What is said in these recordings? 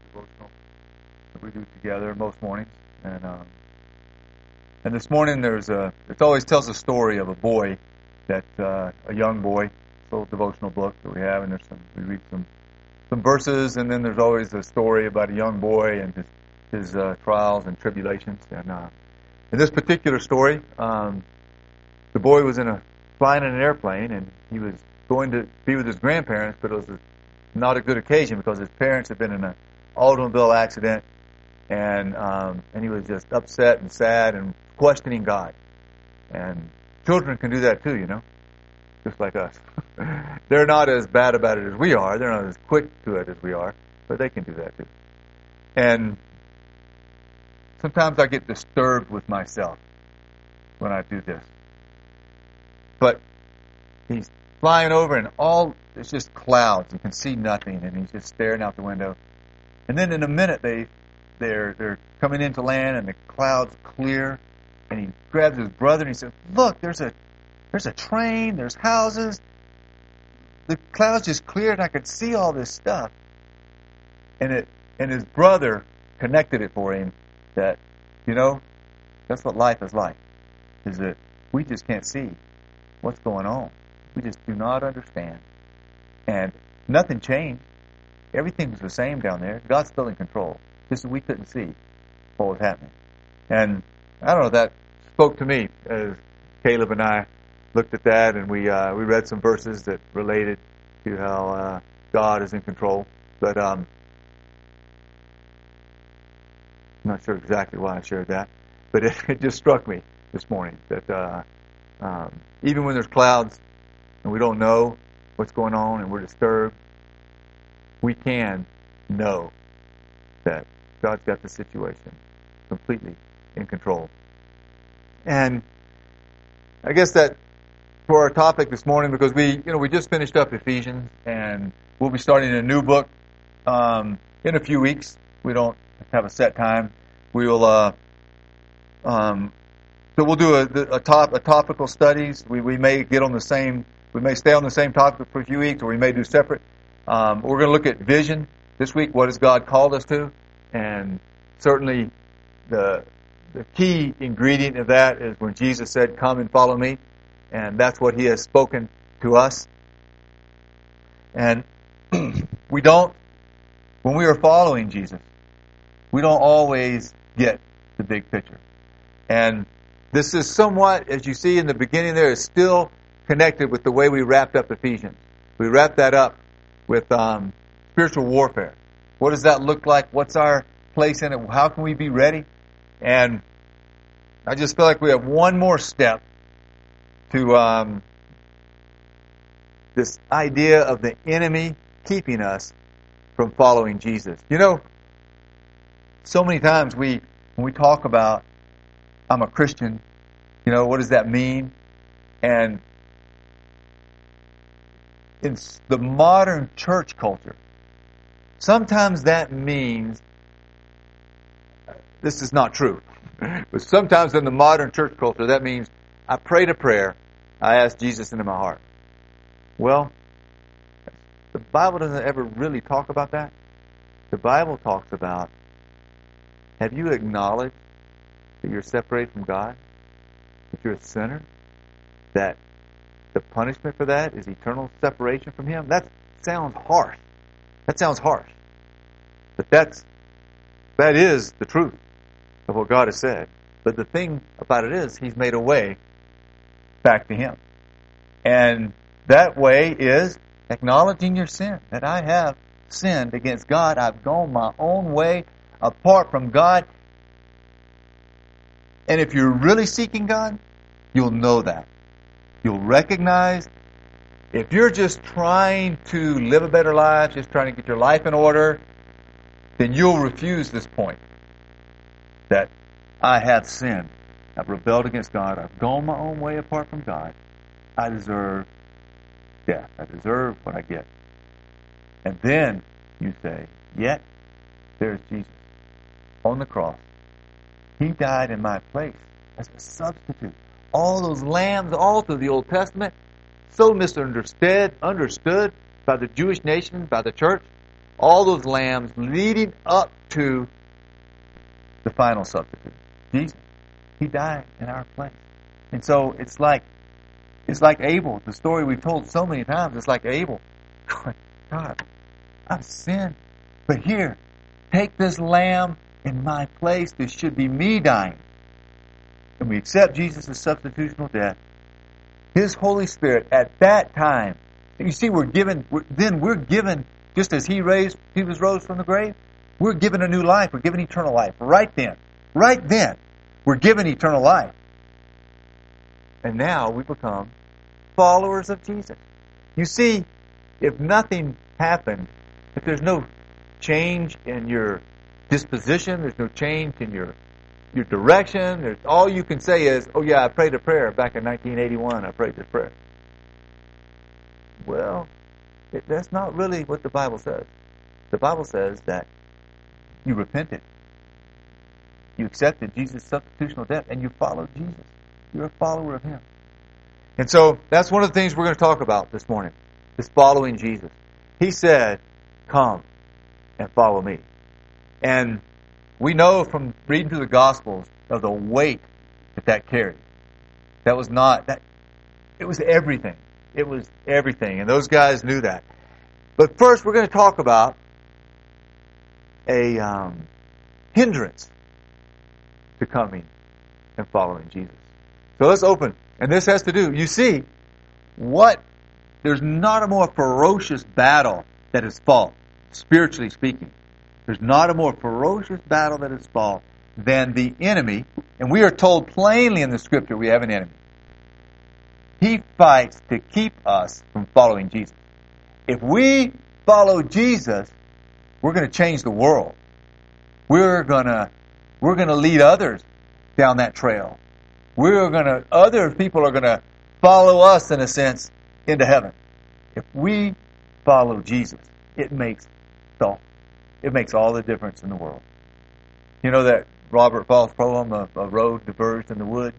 devotional that we do together most mornings. And this morning it always tells a story of a boy a young boy. It's a little devotional book that we have, and we read some verses, and then there's always a story about a young boy and his trials and tribulations. And in this particular story, the boy was flying in an airplane, and he was going to be with his grandparents, but it was not a good occasion because his parents had been in an automobile accident, and he was just upset and sad and questioning God. And children can do that too, just like us. They're not as bad about it as we are. They're not as quick to it as we are, but they can do that too. And sometimes I get disturbed with myself when I do this. But he's flying over, and it's just clouds. You can see nothing, and he's just staring out the window. And then in a minute, they're coming into land, and the clouds clear. And he grabs his brother, and he says, "Look, there's a train, there's houses. The clouds just cleared, and I could see all this stuff." And his brother connected it for him that, that's what life is like, is that we just can't see what's going on. We just do not understand. And nothing changed. Everything was the same down there. God's still in control. Just that we couldn't see what was happening. And I don't know, that spoke to me as Caleb and I looked at that, and we read some verses that related to how God is in control. But I'm not sure exactly why I shared that. But it just struck me this morning that even when there's clouds and we don't know what's going on and we're disturbed, we can know that God's got the situation completely in control. And I guess that for our topic this morning, because we just finished up Ephesians, and we'll be starting a new book in a few weeks. We don't have a set time. So we'll do a topical studies. We may stay on the same topic for a few weeks, or we may do separate. We're going to look at vision this week. What has God called us to? And certainly the key ingredient of that is when Jesus said, "Come and follow me." And that's what He has spoken to us. And when we are following Jesus, we don't always get the big picture. And this is somewhat, as you see in the beginning there, is still connected with the way we wrapped up Ephesians. We wrapped that up with spiritual warfare. What does that look like? What's our place in it? How can we be ready? And I just feel like we have one more step to this idea of the enemy keeping us from following Jesus. So many times when we talk about, I'm a Christian, what does that mean? And in the modern church culture, sometimes that means, this is not true, but sometimes in the modern church culture, that means I prayed a prayer, I asked Jesus into my heart. Well, the Bible doesn't ever really talk about that. The Bible talks about, have you acknowledged that you're separated from God? That you're a sinner? That the punishment for that is eternal separation from Him? That sounds harsh. But that is the truth of what God has said. But the thing about it is, He's made a way back to Him. And that way is acknowledging your sin. That I have sinned against God. I've gone my own way apart from God. And if you're really seeking God, you'll know that. You'll recognize, if you're just trying to live a better life, just trying to get your life in order, then you'll refuse this point. That I have sinned. I've rebelled against God. I've gone my own way apart from God. I deserve death. I deserve what I get. And then you say, yet there's Jesus on the cross. He died in my place as a substitute. All those lambs all through the Old Testament, so misunderstood by the Jewish nation, by the church. all those lambs leading up to the final substitute, Jesus. He died in our place. And so it's like Abel, the story we've told so many times. It's like Abel. God, I've sinned. But here, take this lamb in my place. This should be me dying. And we accept Jesus' substitutional death. His Holy Spirit at that time. You see, we're given, just as he was rose from the grave, we're given a new life. We're given eternal life. Right then, we're given eternal life. And now we become followers of Jesus. You see, if nothing happened, if there's no change in your disposition, there's no change in your direction, all you can say is, oh yeah, I prayed a prayer back in 1981, I prayed this prayer. Well, that's not really what the Bible says. The Bible says that you repented. You accepted Jesus' substitutional death, and you followed Jesus. You're a follower of Him. And so, that's one of the things we're going to talk about this morning, is following Jesus. He said, come and follow me. And we know from reading through the Gospels of the weight that carried. It was everything. It was everything. And those guys knew that. But first, we're going to talk about a hindrance to coming and following Jesus. So let's open. And this has to do, you see, there's not a more ferocious battle that is fought, spiritually speaking. There's not a more ferocious battle that is fought than the enemy. And we are told plainly in the Scripture we have an enemy. He fights to keep us from following Jesus. If we follow Jesus, we're going to change the world. We're going to lead others down that trail. Other people are going to follow us, in a sense, into heaven. If we follow Jesus, it makes all the difference in the world. You know that Robert Frost poem, A Road Diverged in the Wood?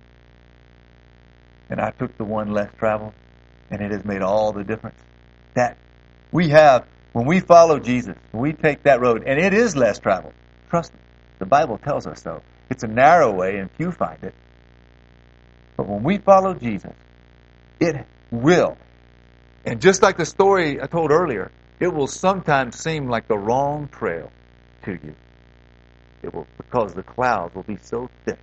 And I took the one less traveled, and it has made all the difference. That we have, when we follow Jesus, when we take that road, and it is less traveled. Trust me, the Bible tells us so. It's a narrow way, and few find it. But when we follow Jesus, it will. And just like the story I told earlier, it will sometimes seem like the wrong trail to you. It will, because the clouds will be so thick.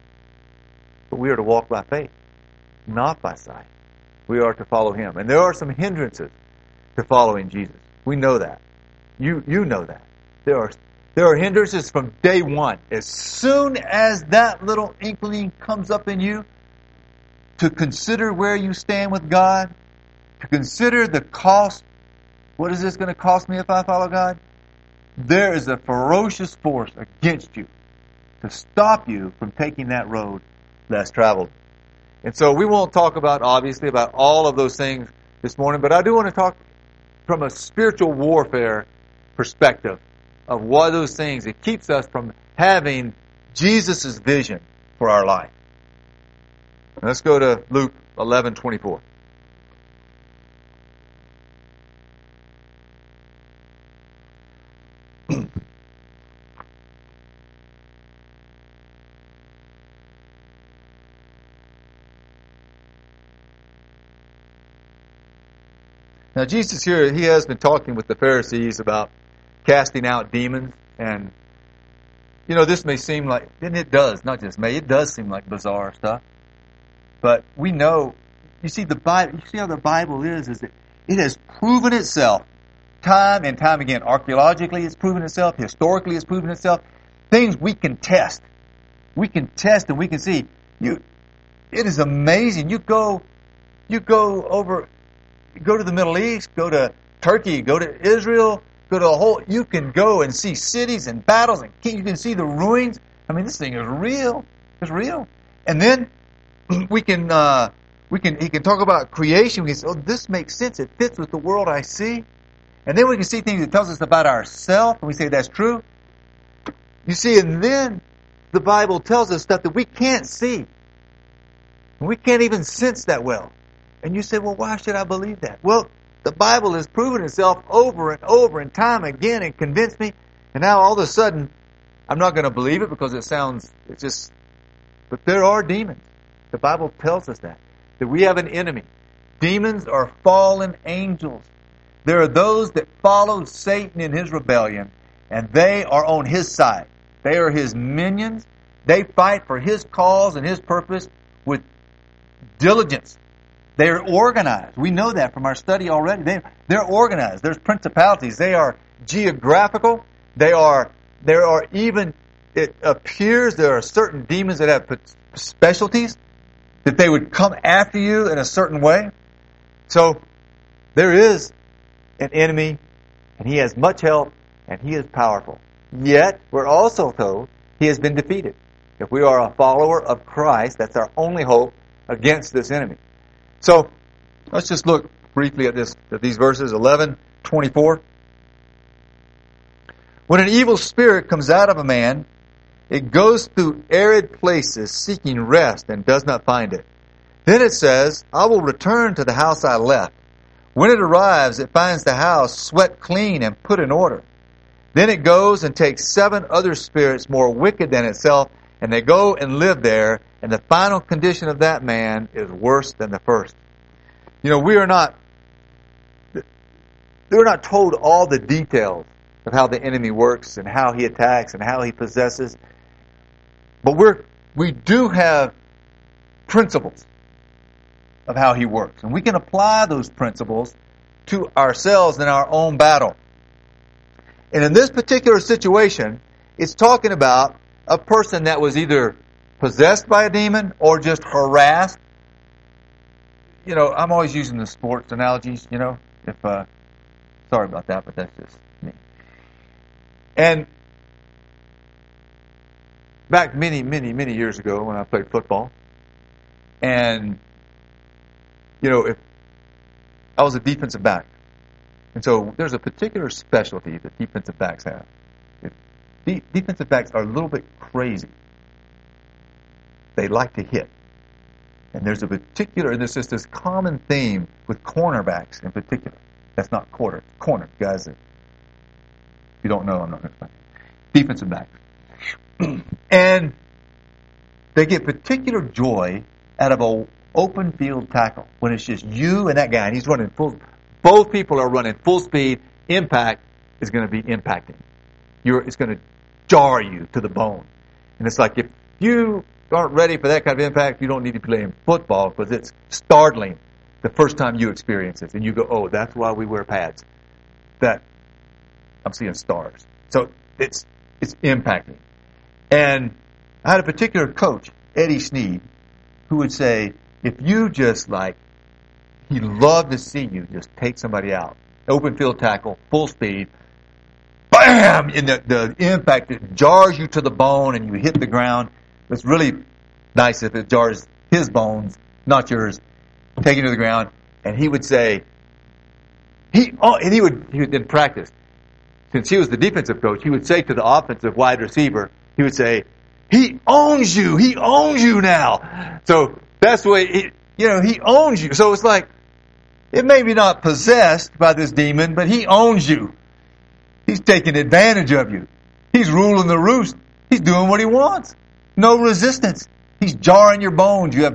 But we are to walk by faith, not by sight. We are to follow Him. And there are some hindrances to following Jesus. We know that. You know that. There are hindrances from day one. As soon as that little inkling comes up in you, to consider where you stand with God, to consider the cost. What is this going to cost me if I follow God? There is a ferocious force against you to stop you from taking that road less traveled. And so we won't talk obviously about all of those things this morning, but I do want to talk from a spiritual warfare perspective of what those things, it keeps us from having Jesus' vision for our life. Let's go to Luke 11:24. Now Jesus here, He has been talking with the Pharisees about casting out demons. And, this may seem like, and it does, not just may, it does seem like bizarre stuff. But we know, you see how the Bible is that it has proven itself time and time again. Archaeologically it's proven itself. Historically it's proven itself. Things we can test. We can test and we can see. It is amazing. You go to the Middle East, go to Turkey, go to Israel, go to you can go and see cities and battles, and you can see the ruins. I mean, this thing is real. It's real. And then he can talk about creation. We can say, this makes sense. It fits with the world I see. And then we can see things that tells us about ourselves, and we say that's true. You see, and then the Bible tells us stuff that we can't see. We can't even sense that well. And you say, well, why should I believe that? Well, the Bible has proven itself over and over and time again and convinced me. And now all of a sudden, I'm not going to believe it because but there are demons. The Bible tells us that we have an enemy. Demons are fallen angels. There are those that follow Satan in his rebellion, and they are on his side. They are his minions. They fight for his cause and his purpose with diligence. They are organized. We know that from our study already. They're organized. There's principalities. They are geographical. There are even, it appears there are certain demons that have specialties, that they would come after you in a certain way. So there is an enemy, and he has much help, and he is powerful. Yet, we're also told he has been defeated. If we are a follower of Christ, that's our only hope against this enemy. So, let's just look briefly at these verses, 11:24. When an evil spirit comes out of a man, it goes through arid places seeking rest and does not find it. Then it says, I will return to the house I left. When it arrives, it finds the house swept clean and put in order. Then it goes and takes 7 other spirits more wicked than itself, and they go and live there, and the final condition of that man is worse than the first. You know, we're not told all the details of how the enemy works and how he attacks and how he possesses. But we do have principles of how he works. And we can apply those principles to ourselves in our own battle. And in this particular situation, it's talking about a person that was either possessed by a demon or just harassed. You know, I'm always using the sports analogies, you know. Sorry about that, but that's just me. And back many, many, many years ago when I played football, and, you know, if I was a defensive back. And so there's a particular specialty that defensive backs have. Defensive backs are a little bit crazy. They like to hit. And there's this is this common theme with cornerbacks in particular. That's not corner, guys. If you don't know, I'm not going to explain. Defensive backs. And they get particular joy out of an open field tackle when it's just you and that guy, and he's running both people are running full speed. Impact is going to be impacting. It's going to jar you to the bone. And it's like if you aren't ready for that kind of impact, you don't need to play in football because it's startling the first time you experience it. And you go, oh, that's why we wear pads. That I'm seeing stars. So it's impacting. And I had a particular coach, Eddie Sneed, who would say, if you just he'd love to see you just take somebody out. Open field tackle, full speed, bam! And the impact, it jars you to the bone and you hit the ground. It's really nice if it jars his bones, not yours, take you to the ground. And he would say, he would in practice, since he was the defensive coach, he would say to the offensive wide receiver, he would say, he owns you now. So that's the way, he owns you. So it's like, it may be not possessed by this demon, but he owns you. He's taking advantage of you. He's ruling the roost. He's doing what he wants. No resistance. He's jarring your bones. You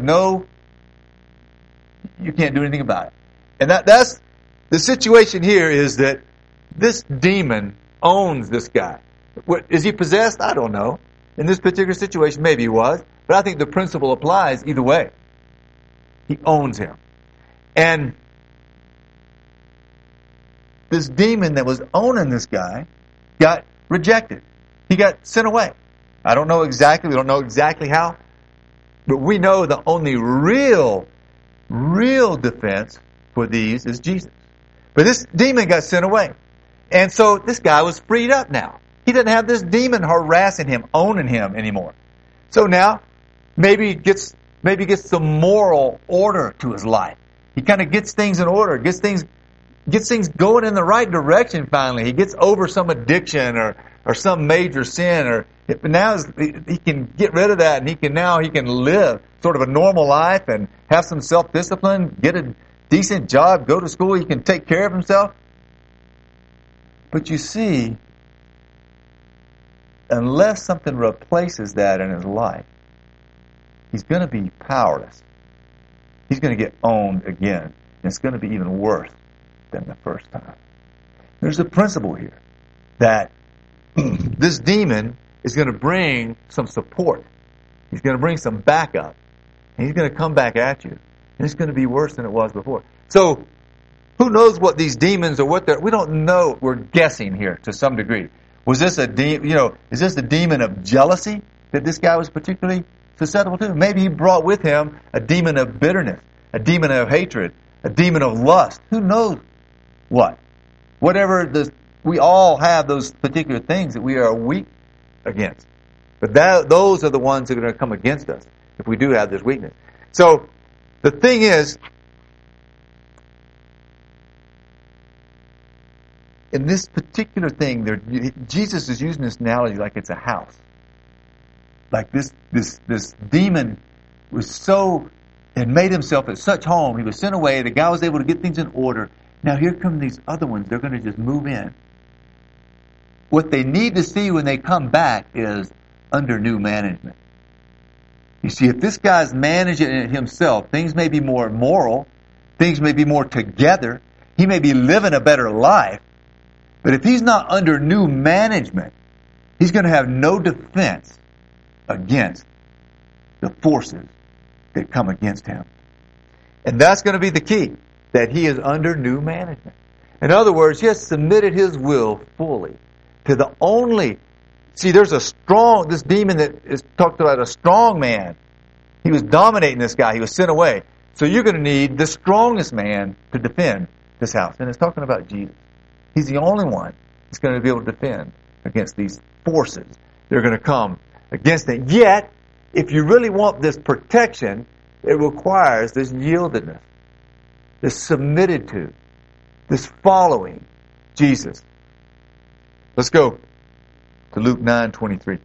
can't do anything about it. And that's the situation here is that this demon owns this guy. Is he possessed? I don't know. In this particular situation, maybe he was. But I think the principle applies either way. He owns him. And this demon that was owning this guy got rejected. He got sent away. I don't know exactly. We don't know exactly how. But we know the only real defense for these is Jesus. But this demon got sent away. And so this guy was freed up now. He didn't have this demon harassing him, owning him anymore. So now, maybe he gets some moral order to his life. He kind of gets things in order, gets things going in the right direction finally. He gets over some addiction or some major sin, now he can get rid of that, and he can live sort of a normal life and have some self-discipline, get decent job, go to school, he can take care of himself. But you see, unless something replaces that in his life, he's going to be powerless. He's going to get owned again. And it's going to be even worse than the first time. There's a principle here that this demon is going to bring some support. He's going to bring some backup. And he's going to come back at you. And it's going to be worse than it was before. So, who knows what these demons or what they're... We don't know. We're guessing here to some degree. Was this a demon, is this the demon of jealousy that this guy was particularly susceptible to? Maybe he brought with him a demon of bitterness, a demon of hatred, a demon of lust. Who knows what? Whatever we all have those particular things that we are weak against. But those are the ones that are going to come against us if we do have this weakness. So, the thing is, in this particular thing, Jesus is using this analogy like it's a house. Like this demon had made himself at such home. He was sent away. The guy was able to get things in order. Now here come these other ones. They're going to just move in. What they need to see when they come back is under new management. You see, if this guy's managing it himself, things may be more moral. Things may be more together. He may be living a better life. But if he's not under new management, he's going to have no defense against the forces that come against him. And that's going to be the key, that he is under new management. In other words, he has submitted his will fully to the only... See, there's this demon that is talked about, a strong man. He was dominating this guy. He was sent away. So you're going to need the strongest man to defend this house. And it's talking about Jesus. He's the only one that's going to be able to defend against these forces. They're going to come against it. Yet, if you really want this protection, it requires this yieldedness, this submitted to, this following Jesus. Let's go to Luke 9:23.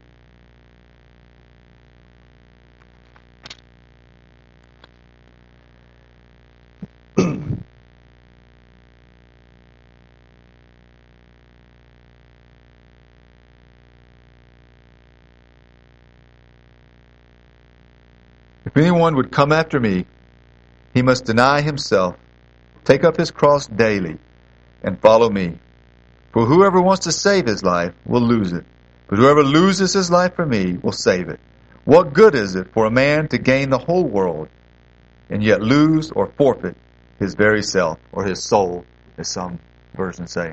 If anyone would come after me, he must deny himself, take up his cross daily, and follow me. For whoever wants to save his life will lose it, but whoever loses his life for me will save it. What good is it for a man to gain the whole world and yet lose or forfeit his very self, or his soul, as some versions say?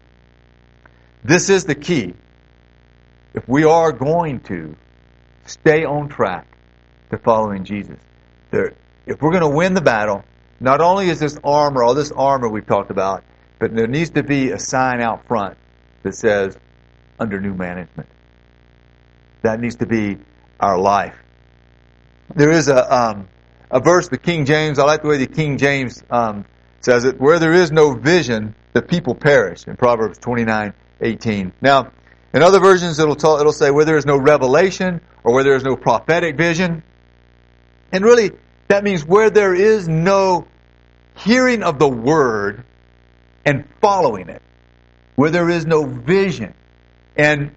This is the key. If we are going to stay on track to following Jesus, if we're going to win the battle, not only is this armor, all this armor we've talked about, but there needs to be a sign out front that says, under new management. That needs to be our life. There is a verse, the King James, I like the way the King James says it, where there is no vision, the people perish, in Proverbs 29:18. Now, in other versions, it'll say where there is no revelation, or where there is no prophetic vision. And really, that means where there is no hearing of the word and following it. Where there is no vision. And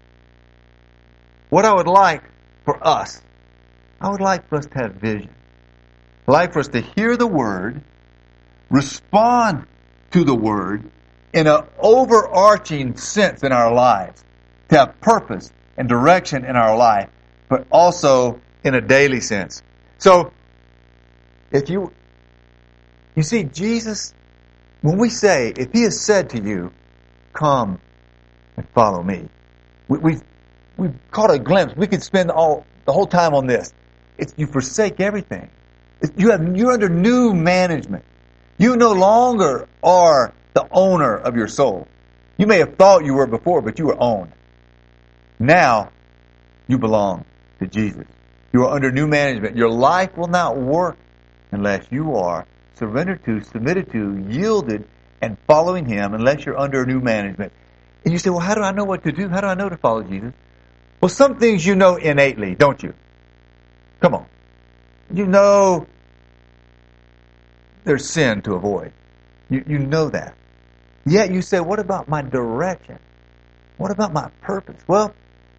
what I would like for us, I would like for us to have vision. I'd like for us to hear the word, respond to the word in an overarching sense in our lives. To have purpose and direction in our life, but also in a daily sense. So, if you see, Jesus, when we say, if he has said to you, come and follow me, we've caught a glimpse. We could spend the whole time on this. You forsake everything. You're under new management. You no longer are the owner of your soul. You may have thought you were before, but you were owned. Now, you belong to Jesus. You are under new management. Your life will not work unless you are surrendered to, submitted to, yielded, and following him, unless you're under new management. And you say, well, how do I know what to do? How do I know to follow Jesus? Well, some things you know innately, don't you? Come on. You know there's sin to avoid. You know that. Yet you say, what about my direction? What about my purpose? Well,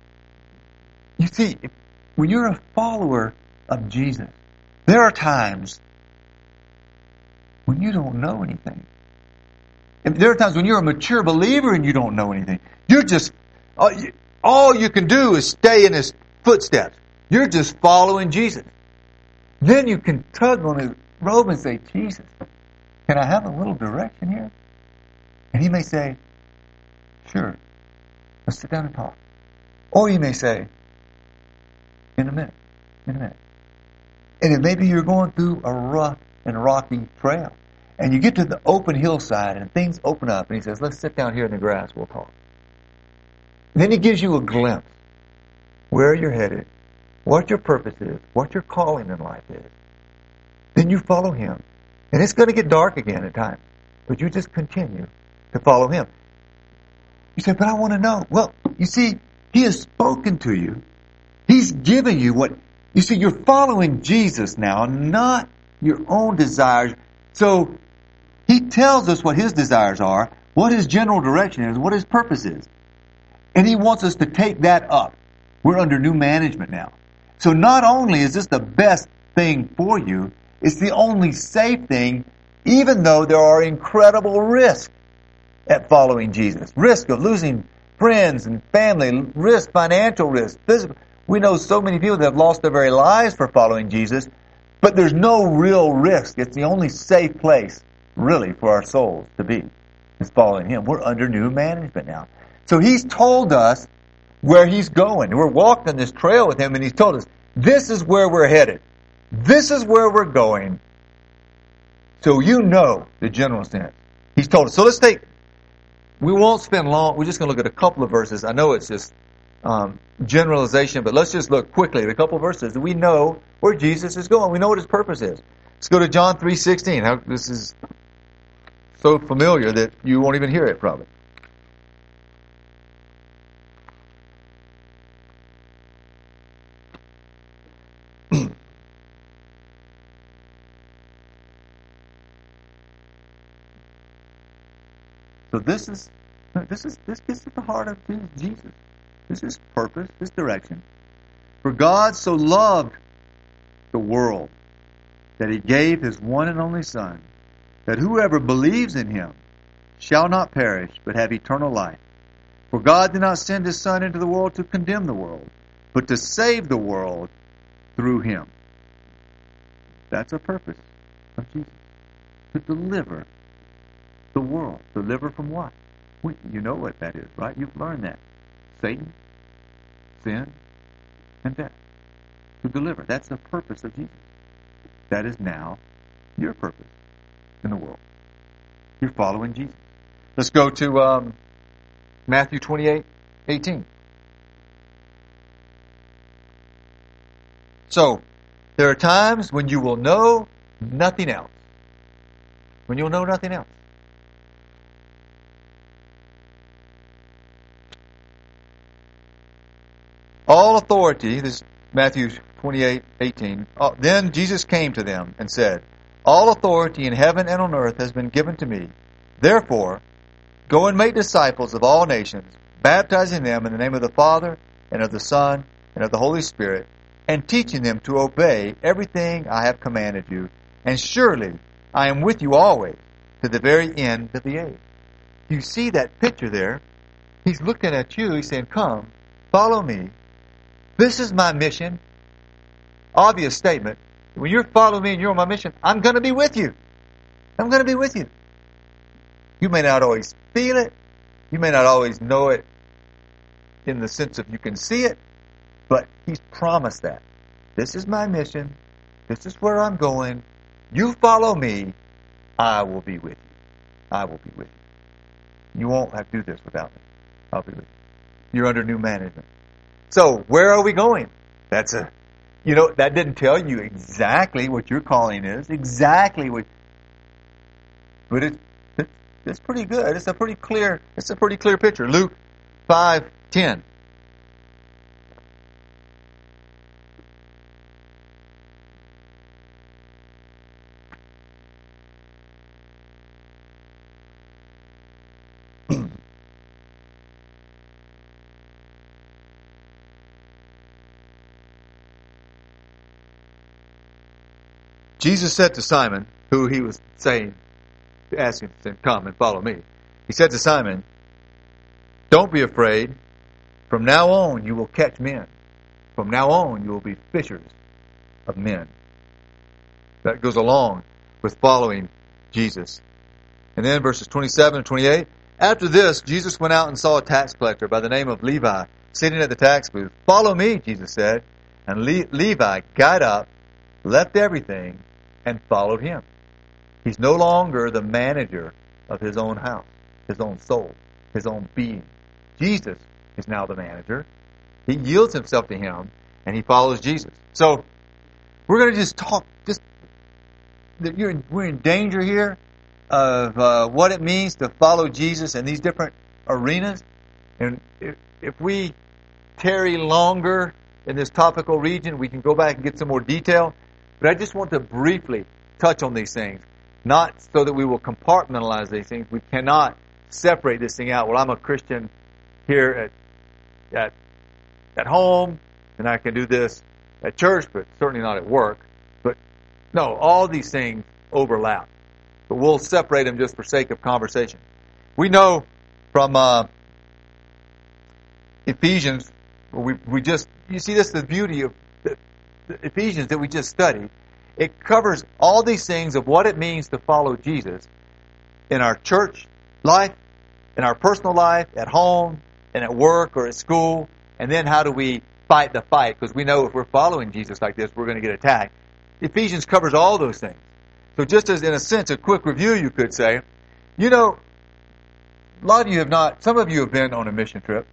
you see, when you're a follower of Jesus, there are times when you don't know anything. And there are times when you're a mature believer and you don't know anything. You're just, all you can do is stay in His footsteps. You're just following Jesus. Then you can tug on His robe and say, Jesus, can I have a little direction here? And He may say, sure, let's sit down and talk. Or He may say, in a minute. And it may be you're going through a rough and rocky trail. And you get to the open hillside and things open up. And He says, let's sit down here in the grass, we'll talk. And then He gives you a glimpse where you're headed, what your purpose is, what your calling in life is. Then you follow Him. And it's going to get dark again at times. But you just continue to follow Him. You say, but I want to know. Well, you see, He has spoken to you. He's given you what... You see, you're following Jesus now, not your own desires. So, He tells us what His desires are, what His general direction is, what His purpose is. And He wants us to take that up. We're under new management now. So not only is this the best thing for you, it's the only safe thing, even though there are incredible risks at following Jesus. Risk of losing friends and family, risk, financial risk, physical. We know so many people that have lost their very lives for following Jesus, but there's no real risk. It's the only safe place, really, for our souls to be, is following Him. We're under new management now. So He's told us where He's going. We're walking this trail with Him, and He's told us, this is where we're headed. This is where we're going. So you know the general sense. He's told us. So let's take, we won't spend long, we're just going to look at a couple of verses. I know it's just generalization, but let's just look quickly at a couple of verses. We know where Jesus is going. We know what His purpose is. Let's go to John 3:16. This is so familiar that you won't even hear it probably. So this gets at the heart of Jesus. This is purpose, this direction. For God so loved the world that He gave His one and only Son, that whoever believes in Him shall not perish, but have eternal life. For God did not send His Son into the world to condemn the world, but to save the world through Him. That's a purpose of Jesus. To deliver the world. Deliver from what? You know what that is, right? You've learned that. Satan, sin, and death. To deliver. That's the purpose of Jesus. That is now your purpose in the world. You're following Jesus. Let's go to Matthew 28:18. So, there are times when you will know nothing else. When you'll know nothing else. All authority, this is Matthew 28:18. Then Jesus came to them and said, all authority in heaven and on earth has been given to me. Therefore, go and make disciples of all nations, baptizing them in the name of the Father, and of the Son, and of the Holy Spirit, and teaching them to obey everything I have commanded you. And surely I am with you always, to the very end of the age. You see that picture there? He's looking at you, he's saying, come, follow me. This is my mission. Obvious statement. When you're following me and you're on my mission, I'm going to be with you. I'm going to be with you. You may not always feel it. You may not always know it in the sense of you can see it. But He's promised that. This is my mission. This is where I'm going. You follow me. I will be with you. I will be with you. You won't have to do this without me. I'll be with you. You're under new management. So, where are we going? That didn't tell you exactly what your calling is, but it's pretty good. It's a pretty clear picture. Luke 5:10. Jesus said to Simon, who he was saying, asking him to come and follow me. He said to Simon, don't be afraid. From now on you will catch men. From now on you will be fishers of men. That goes along with following Jesus. And then verses 27 and 28. After this, Jesus went out and saw a tax collector by the name of Levi sitting at the tax booth. Follow me, Jesus said. And Levi got up, left everything, and followed him. He's no longer the manager of his own house, his own soul, his own being. Jesus is now the manager. He yields himself to him, and he follows Jesus. So, we're going to just talk, we're in danger here of what it means to follow Jesus in these different arenas. And if we tarry longer in this topical region, we can go back and get some more detail. But I just want to briefly touch on these things, not so that we will compartmentalize these things. We cannot separate this thing out. Well, I'm a Christian here at home, and I can do this at church, but certainly not at work. But no, all these things overlap. But we'll separate them just for sake of conversation. We know from Ephesians, you see this is the beauty of the Ephesians that we just studied. It covers all these things of what it means to follow Jesus in our church life, in our personal life, at home, and at work or at school. And then how do we fight the fight? Because we know if we're following Jesus like this, we're going to get attacked. Ephesians covers all those things. So just as, in a sense, a quick review, you could say, you know, a lot of you have not, some of you have been on a mission trip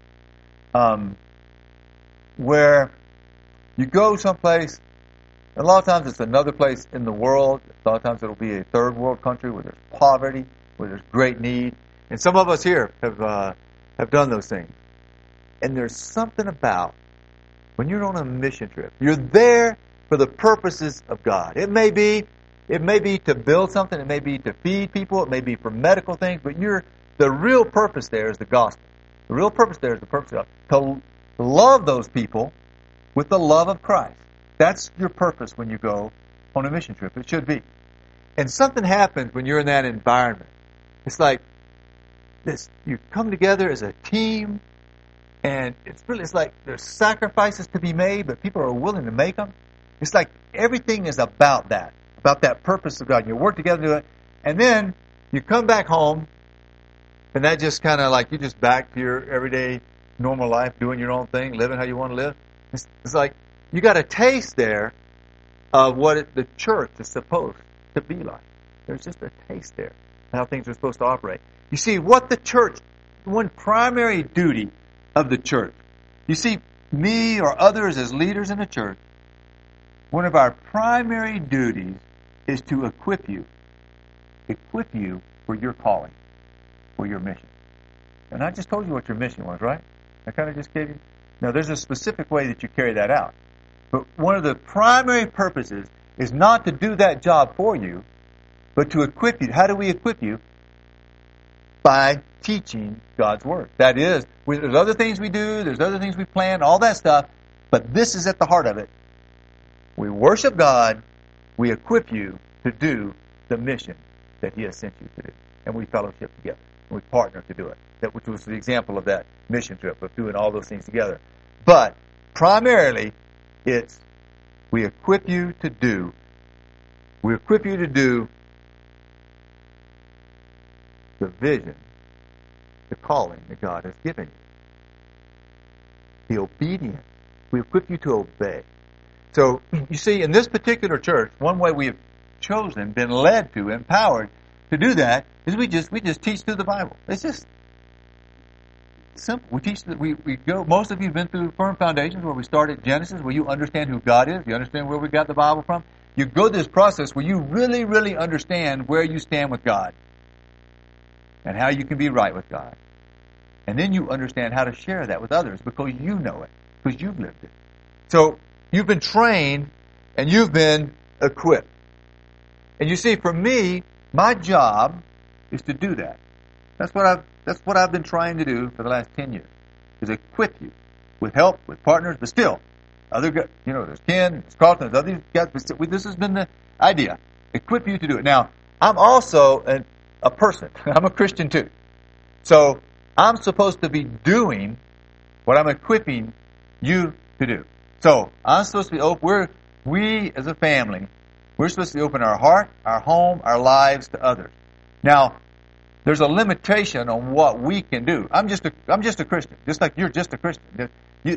where you go someplace, and a lot of times it's another place in the world. A lot of times it'll be a third world country where there's poverty, where there's great need. And some of us here have done those things. And there's something about when you're on a mission trip, you're there for the purposes of God. It may be to build something, it may be to feed people, it may be for medical things, but the real purpose there is the gospel. The real purpose there is the purpose of God. To love those people with the love of Christ. That's your purpose when you go on a mission trip. It should be. And something happens when you're in that environment. It's like this. You come together as a team, and it's like there's sacrifices to be made, but people are willing to make them. It's like everything is about that purpose of God. You work together to do it, and then you come back home, and that just kind of like you just back to your everyday normal life, doing your own thing, living how you want to live. It's like you got a taste there of what the church is supposed to be like. There's just a taste there of how things are supposed to operate. You see, what the church, one primary duty of the church, you see, me or others as leaders in the church, one of our primary duties is to equip you for your calling, for your mission. And I just told you what your mission was, right? I kind of just gave you. Now, there's a specific way that you carry that out. But one of the primary purposes is not to do that job for you, but to equip you. How do we equip you? By teaching God's Word. That is, there's other things we do, there's other things we plan, all that stuff, but this is at the heart of it. We worship God, we equip you to do the mission that He has sent you to do. And we fellowship together. And we partner to do it. Which was the example of that mission trip, of doing all those things together. But primarily, it's we equip you to do the vision, the calling that God has given you. The obedience. We equip you to obey. So, you see, in this particular church, one way we have chosen, been led to, empowered to do that, is we just teach through the Bible. It's just simple. We teach that we go. Most of you have been through Firm Foundations, where we start at Genesis, where you understand who God is, you understand where we got the Bible from. You go this process where you really, really understand where you stand with God and how you can be right with God. And then you understand how to share that with others because you know it, because you've lived it. So you've been trained and you've been equipped. And you see, for me, my job is to do that. That's what I've been trying to do for the last 10 years, is equip you with help, with partners, but still, there's Ken, there's Carlton, there's other guys, but this has been the idea. Equip you to do it. Now, I'm also a person. I'm a Christian too. So, I'm supposed to be doing what I'm equipping you to do. So, I'm supposed to be we as a family, we're supposed to open our heart, our home, our lives to others. Now, there's a limitation on what we can do. I'm just a Christian, just like you're just a Christian.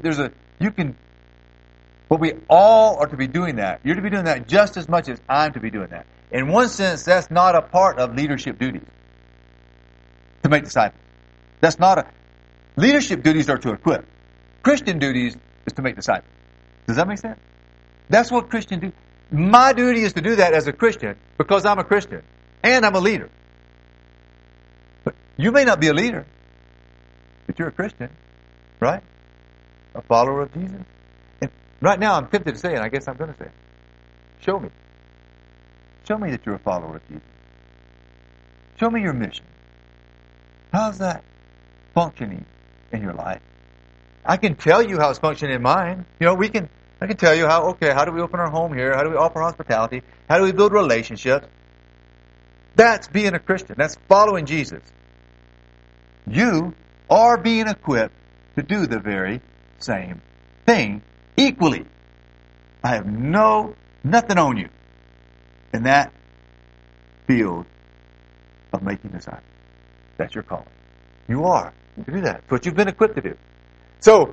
But we all are to be doing that. You're to be doing that just as much as I'm to be doing that. In one sense, that's not a part of leadership duties, to make disciples. Leadership duties are to equip. Christian duties is to make disciples. Does that make sense? That's what Christians do. My duty is to do that as a Christian because I'm a Christian and I'm a leader. But you may not be a leader, but you're a Christian, right? A follower of Jesus. And right now I'm tempted to say it, and I guess I'm going to say it. Show me. Show me that you're a follower of Jesus. Show me your mission. How's that functioning in your life? I can tell you how it's functioning in mine. I can tell you how do we open our home here? How do we offer hospitality? How do we build relationships? That's being a Christian. That's following Jesus. You are being equipped to do the very same thing equally. I have nothing on you in that field of making disciples. That's your calling. You are to do that. It's what you've been equipped to do. So,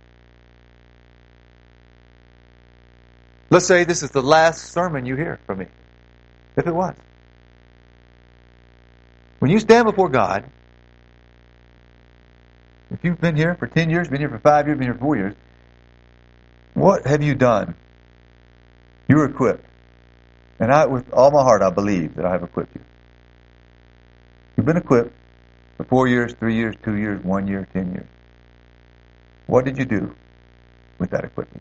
let's say this is the last sermon you hear from me. If it was. When you stand before God, if you've been here for 10 years, been here for 5 years, been here for 4 years, what have you done? You're equipped. And with all my heart, I believe that I have equipped you. You've been equipped for 4 years, 3 years, 2 years, 1 year, 10 years. What did you do with that equipment?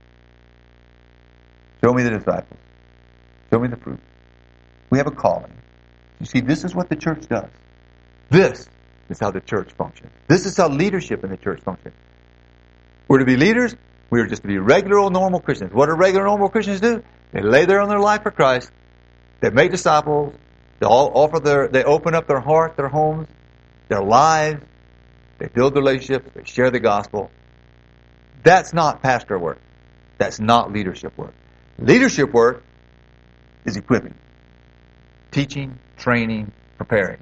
Show me the disciples. Show me the fruit. We have a calling. You see, this is what the church does. This is how the church functions. This is how leadership in the church functions. We're to be leaders. We are just to be regular old normal Christians. What do regular normal Christians do? They lay down their life for Christ. They make disciples. They open up their heart, their homes, their lives. They build relationships. They share the gospel. That's not pastor work. That's not leadership work. Leadership work is equipping, teaching, training, preparing.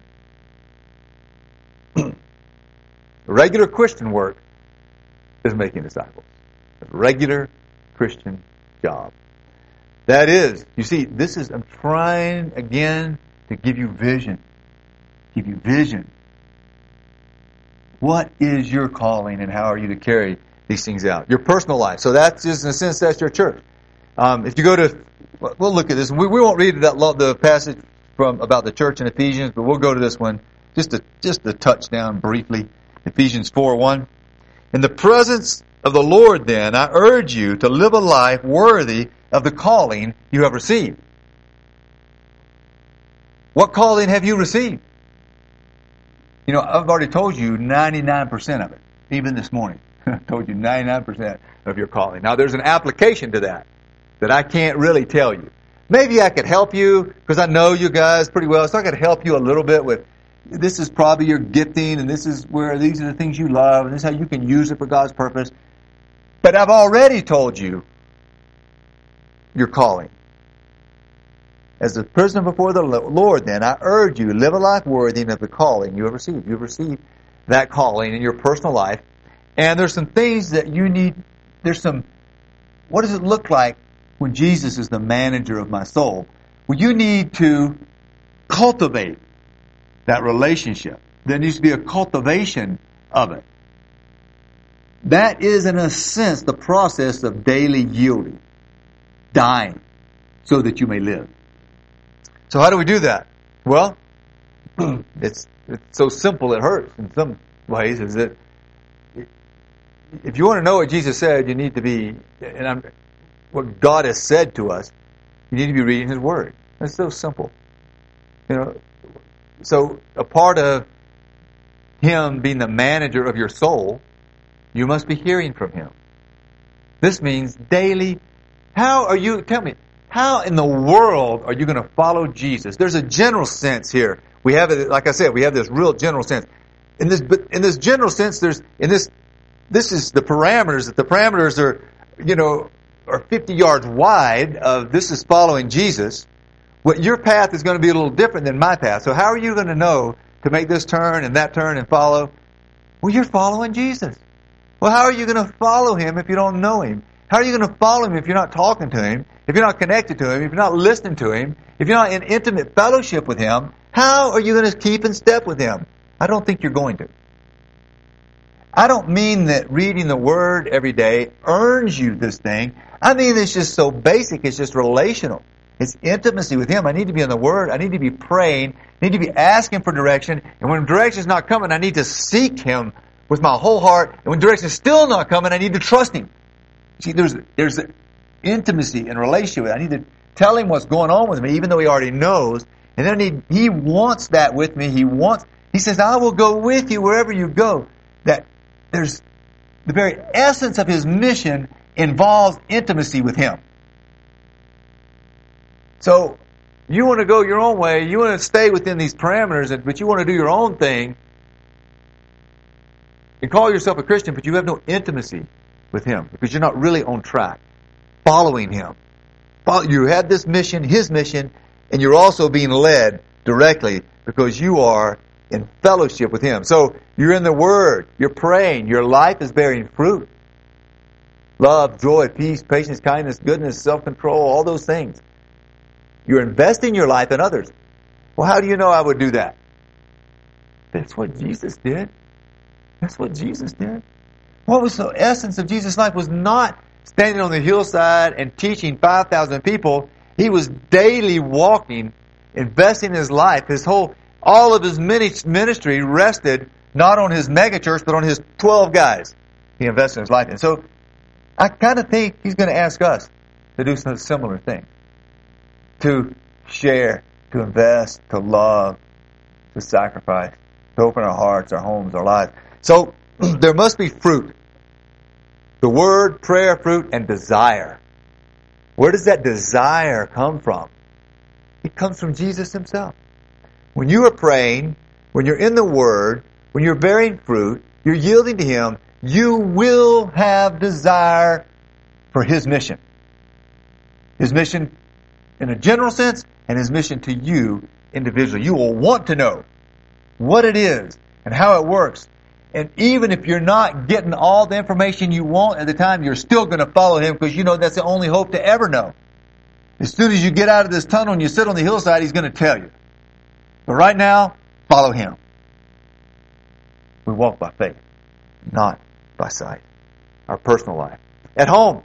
Regular Christian work is making disciples. A regular Christian job. That is, you see, I'm trying again to give you vision. Give you vision. What is your calling and how are you to carry these things out? Your personal life. So that's just, in a sense, that's your church. If you go to, we'll look at this. We won't read the passage about the church in Ephesians, but we'll go to this one just to touch down briefly. Ephesians 4:1. In the presence of the Lord, then, I urge you to live a life worthy of the calling you have received. What calling have you received? I've already told you 99% of it, even this morning. I told you 99% of your calling. Now, there's an application to that I can't really tell you. Maybe I could help you, because I know you guys pretty well, so I could help you a little bit with, this is probably your gifting, and these are the things you love, and this is how you can use it for God's purpose. But I've already told you your calling. As a prisoner before the Lord, then, I urge you, live a life worthy of the calling you have received. You have received that calling in your personal life. And there's some things that you need. What does it look like when Jesus is the manager of my soul? Well, you need to cultivate that relationship. There needs to be a cultivation of it. That is, in a sense, the process of daily yielding, dying, so that you may live. So how do we do that? Well, it's so simple it hurts in some ways, is that if you want to know what Jesus said, you need to be, what God has said to us, you need to be reading His Word. It's so simple. So a part of Him being the manager of your soul, you must be hearing from Him. This means daily. Tell me, how in the world are you going to follow Jesus? There's a general sense here. We have it, like I said, we have this real general sense. In this general sense, this is the parameters. That the parameters are 50 yards wide of this is following Jesus. What your path is going to be a little different than my path. So how are you going to know to make this turn and that turn and follow? Well, you're following Jesus. Well, how are you going to follow Him if you don't know Him? How are you going to follow Him if you're not talking to Him? If you're not connected to Him? If you're not listening to Him? If you're not in intimate fellowship with Him? How are you going to keep in step with Him? I don't think you're going to. I don't mean that reading the Word every day earns you this thing. I mean it's just so basic. It's just relational. It's intimacy with Him. I need to be in the Word. I need to be praying. I need to be asking for direction. And when direction's not coming, I need to seek Him with my whole heart. And when direction's still not coming, I need to trust Him. See, there's intimacy and relationship. I need to tell Him what's going on with me, even though He already knows. And then He wants that with me. He says, I will go with you wherever you go. That there's the very essence of His mission involves intimacy with Him. So, you want to go your own way, you want to stay within these parameters, but you want to do your own thing, and call yourself a Christian, but you have no intimacy with Him, because you're not really on track, following Him. You had this mission, His mission, and you're also being led directly, because you are in fellowship with Him. So, you're in the Word, you're praying, your life is bearing fruit. Love, joy, peace, patience, kindness, goodness, self-control, all those things. You're investing your life in others. Well, how do you know I would do that? That's what Jesus did. That's what Jesus did. What was the essence of Jesus' life was not standing on the hillside and teaching 5,000 people. He was daily walking, investing his life. All of his ministry rested not on his megachurch, but on his 12 guys he invested his life in. So I kind of think He's going to ask us to do some similar thing. To share, to invest, to love, to sacrifice, to open our hearts, our homes, our lives. So, there must be fruit. The Word, prayer, fruit, and desire. Where does that desire come from? It comes from Jesus Himself. When you are praying, when you're in the Word, when you're bearing fruit, you're yielding to Him, you will have desire for His mission. His mission in a general sense, and His mission to you individually. You will want to know what it is and how it works. And even if you're not getting all the information you want at the time, you're still going to follow Him, because you know that's the only hope to ever know. As soon as you get out of this tunnel and you sit on the hillside, He's going to tell you. But right now, follow Him. We walk by faith, not by sight. Our personal life. At home,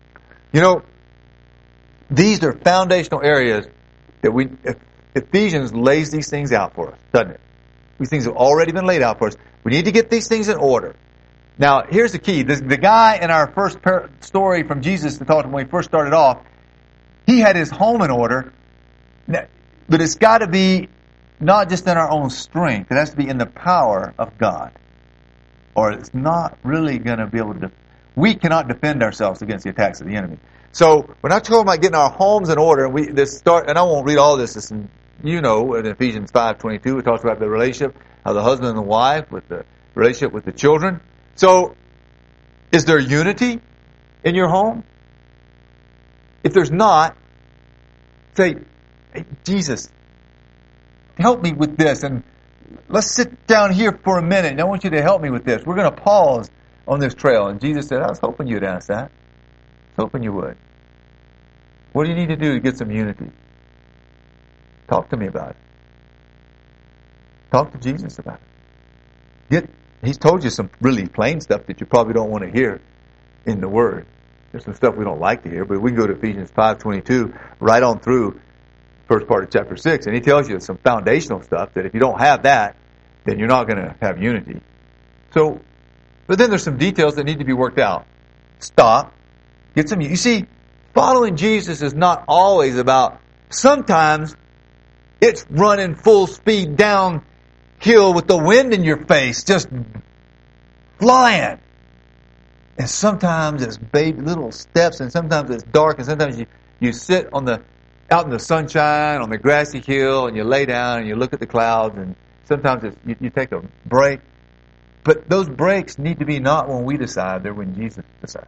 these are foundational areas that Ephesians lays these things out for us, doesn't it? These things have already been laid out for us. We need to get these things in order. Now, here's the key. The guy in our first story from Jesus that talked when we first started off, he had his home in order, but it's got to be not just in our own strength. It has to be in the power of God. Or it's not really going to be able to... We cannot defend ourselves against the attacks of the enemy. So, when I talk about getting our homes in order, and I won't read all this, in Ephesians 5:22, it talks about the relationship of the husband and the wife, with the relationship with the children. So, is there unity in your home? If there's not, say, hey, Jesus, help me with this, and let's sit down here for a minute, and I want you to help me with this. We're going to pause on this trail. And Jesus said, I was hoping you'd ask that. Hoping you would. What do you need to do to get some unity? Talk to me about it. Talk to Jesus about it. He's told you some really plain stuff that you probably don't want to hear in the Word. There's some stuff we don't like to hear, but we can go to Ephesians 5:22 right on through first part of chapter 6, and he tells you some foundational stuff that if you don't have that, then you're not going to have unity. So, but then there's some details that need to be worked out. Stop. Get some. You see, following Jesus is not always about. Sometimes it's running full speed down hill with the wind in your face, just flying. And sometimes it's baby little steps, and sometimes it's dark, and sometimes you sit out in the sunshine on the grassy hill, and you lay down and you look at the clouds, and sometimes you take a break. But those breaks need to be not when we decide, they're when Jesus decides.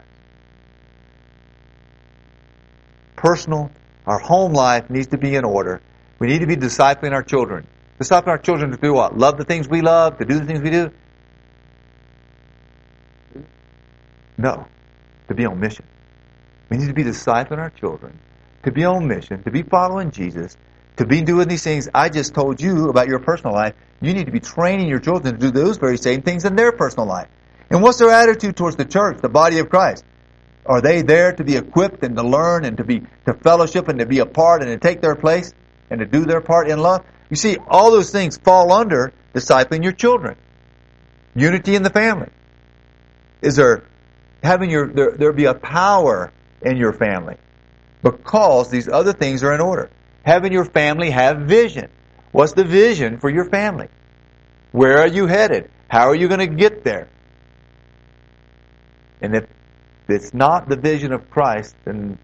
Personal, our home life needs to be in order. We need to be discipling our children. Discipling our children to do what? Love the things we love, to do the things we do? No, to be on mission. We need to be discipling our children, to be on mission, to be following Jesus, to be doing these things I just told you about your personal life. You need to be training your children to do those very same things in their personal life. And what's their attitude towards the church, the body of Christ? Are they there to be equipped and to learn and to fellowship and to be a part and to take their place and to do their part in love? You see, all those things fall under discipling your children. Unity in the family. Is there having there be a power in your family because these other things are in order. Having your family have vision. What's the vision for your family? Where are you headed? How are you going to get there? And if it's not the vision of Christ, then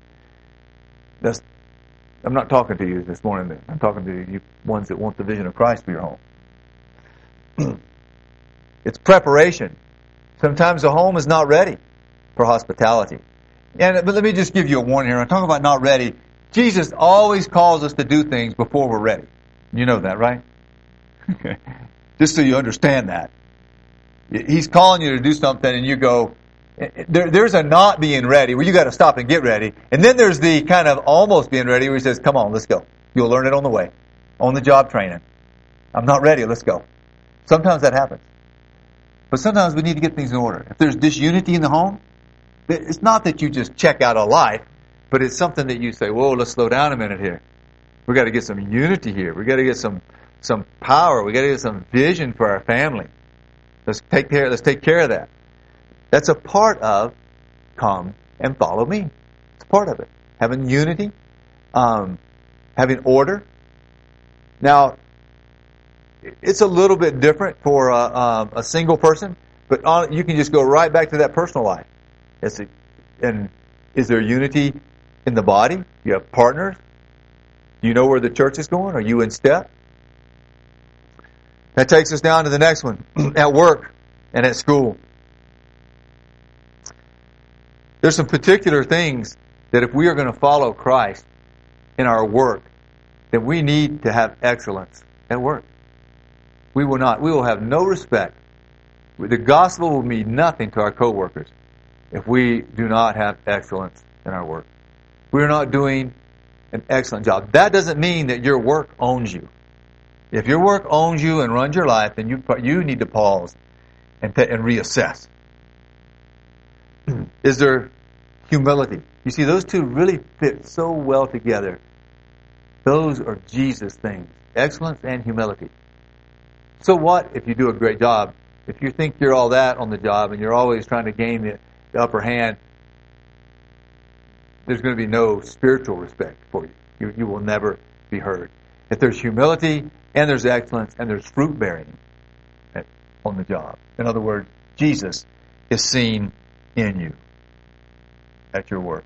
I'm not talking to you this morning. I'm talking to you ones that want the vision of Christ for your home. It's preparation. Sometimes the home is not ready for hospitality. But let me just give you a warning here. I'm talking about not ready. Jesus always calls us to do things before we're ready. You know that, right? Just so you understand that. He's calling you to do something and you go, there's a not being ready where you got to stop and get ready. And then there's the kind of almost being ready where he says, come on, let's go. You'll learn it on the way. On the job training. I'm not ready, let's go. Sometimes that happens. But sometimes we need to get things in order. If there's disunity in the home, it's not that you just check out of life, but it's something that you say, whoa, let's slow down a minute here. We've got to get some unity here. We've got to get some power. We've got to get some vision for our family. Let's take care of that. That's a part of come and follow me. It's a part of it. Having unity, having order. Now, it's a little bit different for a single person, but you can just go right back to that personal life. And is there unity in the body? You have partners? Do you know where the church is going? Are you in step? That takes us down to the next one. At work and at school. There's some particular things that if we are going to follow Christ in our work, then we need to have excellence at work. We will have no respect. The gospel will mean nothing to our co-workers if we do not have excellence in our work. We're not doing an excellent job. That doesn't mean that your work owns you. If your work owns you and runs your life, then you need to pause and reassess. Is there humility? You see, those two really fit so well together. Those are Jesus things. Excellence and humility. So what if you do a great job? If you think you're all that on the job and you're always trying to gain the upper hand, there's going to be no spiritual respect for you. You will never be heard. If there's humility and there's excellence and there's fruit bearing on the job. In other words, Jesus is seen in you at your work.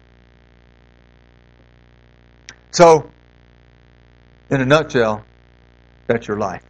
So, in a nutshell, that's your life.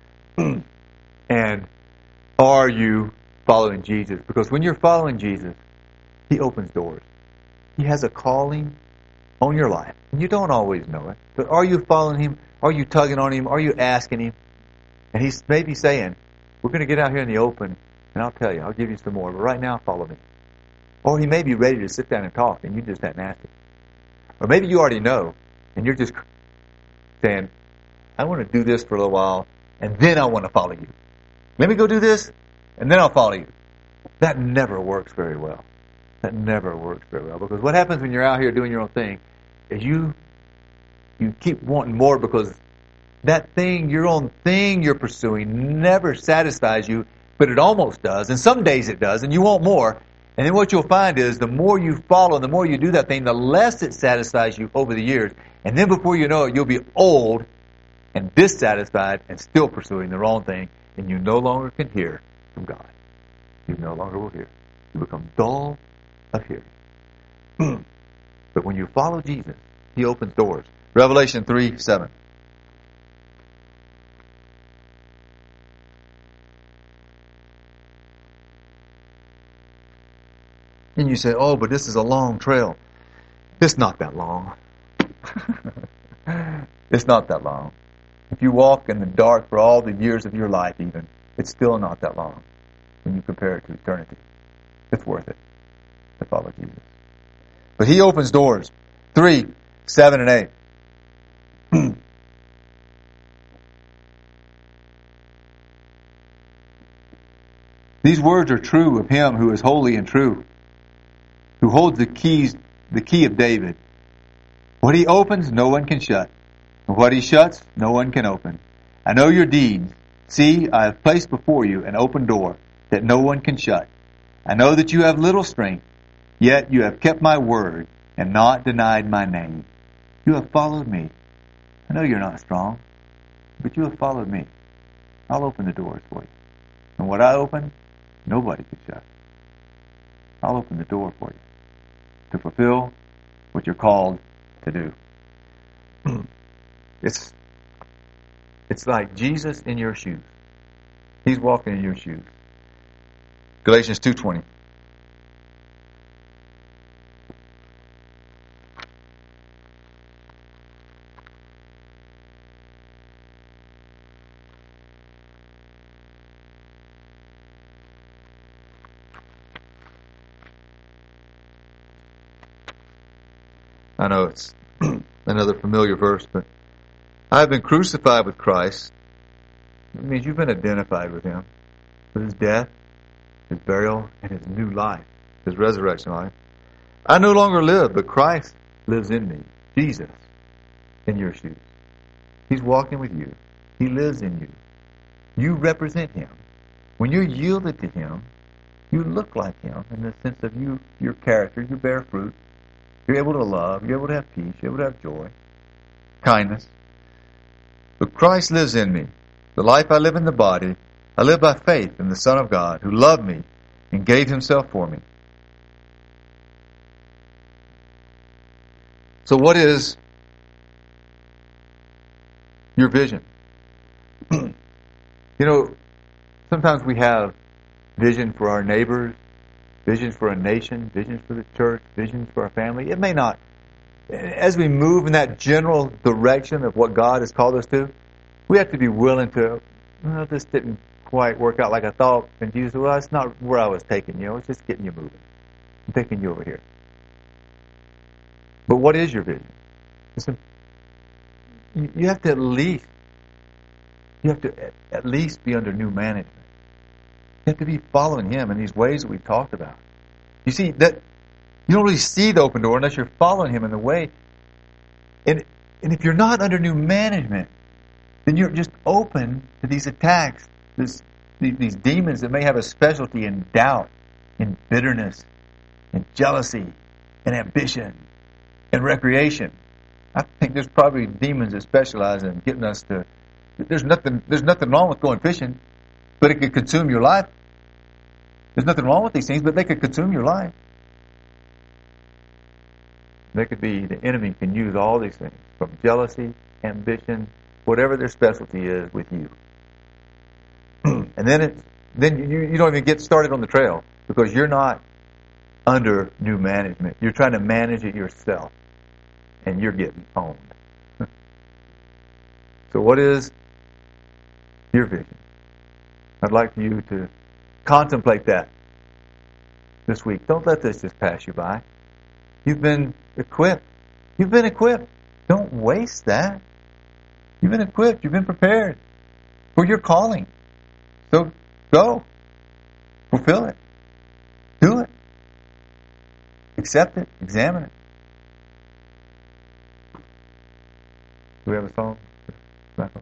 And are you following Jesus? Because when you're following Jesus, He opens doors. He has a calling on your life. And you don't always know it. But are you following Him? Are you tugging on Him? Are you asking Him? And He's maybe saying, we're going to get out here in the open, and I'll tell you, I'll give you some more. But right now, follow me. Or He may be ready to sit down and talk, and you just haven't asked Him. Or maybe you already know, and you're just saying, I want to do this for a little while, and then I want to follow you. Let me go do this, and then I'll follow you. That never works very well. That never works very well. Because what happens when you're out here doing your own thing is you keep wanting more because that thing, your own thing you're pursuing never satisfies you, but it almost does. And some days it does, and you want more. And then what you'll find is the more you follow, the more you do that thing, the less it satisfies you over the years. And then before you know it, you'll be old and dissatisfied and still pursuing the wrong thing. and you no longer can hear from God. You no longer will hear. You become dull of hearing. But when you follow Jesus, He opens doors. Revelation 3:7. And you say, oh, but this is a long trail. It's not that long. It's not that long. If you walk in the dark for all the years of your life even, it's still not that long when you compare it to eternity. It's worth it to follow Jesus. But He opens doors. 3, 7, and 8. These words are true of Him who is holy and true, who holds the key of David. What He opens, no one can shut. And what He shuts, no one can open. I know your deeds. See, I have placed before you an open door that no one can shut. I know that you have little strength, yet you have kept my word and not denied my name. You have followed me. I know you're not strong, but you have followed me. I'll open the doors for you. And what I open, nobody can shut. I'll open the door for you to fulfill what you're called to do. It's like Jesus in your shoes. He's walking in your shoes. Galatians 2:20. I know it's another familiar verse, but I have been crucified with Christ. It means you've been identified with Him, with His death, His burial, and His new life, His resurrection life. I no longer live, but Christ lives in me. Jesus in your shoes. He's walking with you. He lives in you. You represent Him. When you're yielded to Him, you look like Him in the sense of your character. You bear fruit. You're able to love. You're able to have peace. You're able to have joy, kindness. But Christ lives in me. The life I live in the body, I live by faith in the Son of God, who loved me and gave Himself for me. So what is your vision? Sometimes we have vision for our neighbors, visions for a nation, visions for the church, visions for our family. It may not. As we move in that general direction of what God has called us to, we have to be willing to, this didn't quite work out like I thought. And Jesus said, well, it's not where I was taking you. It's just getting you moving. I'm taking you over here. But what is your vision? Listen, you have to at least be under new management. You have to be following Him in these ways that we've talked about. You see, that you don't really see the open door unless you're following Him in the way. And if you're not under new management, then you're just open to these attacks, these demons that may have a specialty in doubt, in bitterness, in jealousy, in ambition, in recreation. I think there's probably demons that specialize in getting us to. There's nothing wrong with going fishing, but it could consume your life. There's nothing wrong with these things, but they could consume your life. They could be, the enemy can use all these things, from jealousy, ambition, whatever their specialty is with you. And then you don't even get started on the trail because you're not under new management. You're trying to manage it yourself, and you're getting owned. So what is your vision? I'd like you to contemplate that this week. Don't let this just pass you by. You've been equipped. You've been equipped. Don't waste that. You've been equipped. You've been prepared for your calling. So go. Fulfill it. Do it. Accept it. Examine it. Do we have a song?